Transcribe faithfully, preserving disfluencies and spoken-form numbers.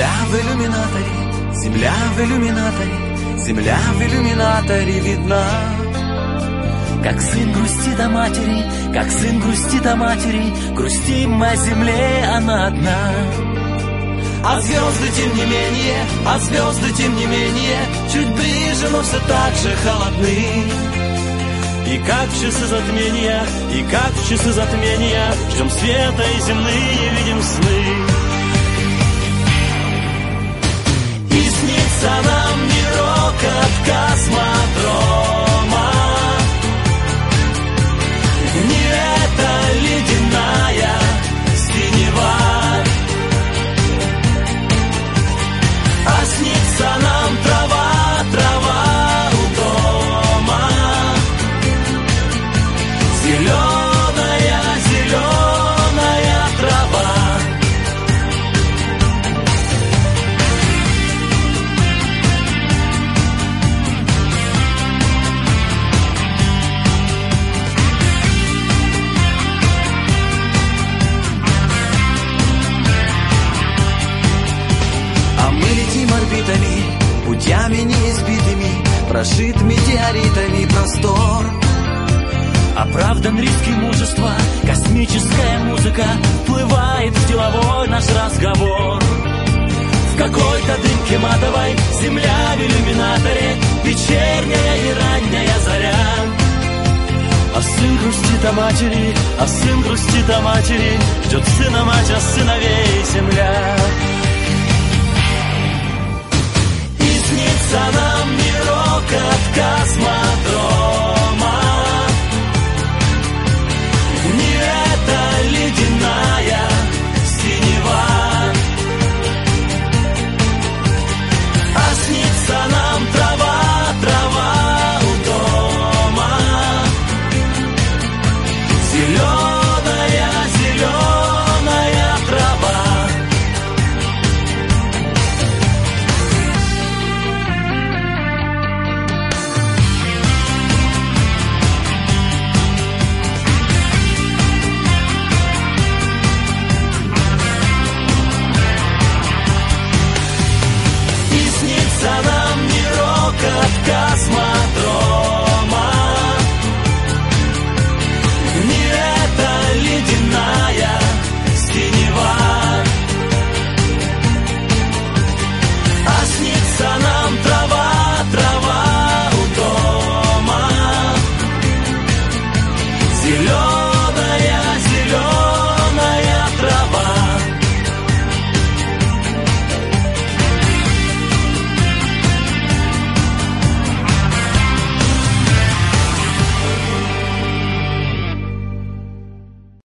Земля в иллюминаторе, земля в иллюминаторе, земля в иллюминаторе видна. Как сын грустит о матери, как сын грустит о матери, грустим о земле, она одна. А звезды, тем не менее, а звезды, тем не менее, чуть ближе, но все так же холодны. И как в часы затмения, и как в часы затмения, ждем света и земные видим сны. И снится нам мирок от космодрома, не эта ледяная синева, а снится нам трава, трава у дома, зеленая, зеленая трава. Орбитами, путями неизбитыми, прошит метеоритами простор. Оправдан риски мужества, космическая музыка вплывает в деловой наш разговор. В какой-то дымке матовой земля в иллюминаторе, вечерняя и ранняя заря. А сын грустит о матери, а сын грустит о матери, ждет сына мать, а сыновей земля.